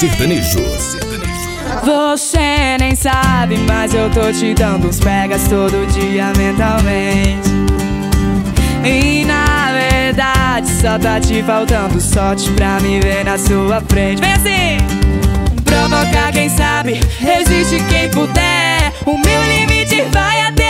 sertanejo. Você nem sabe, mas eu tô te dando uns pegas todo dia mentalmente. E na verdade só tá te faltando sorte pra me ver na sua frente. Vem assim! Provocar quem sabe, resiste quem puder. O meu limite vai até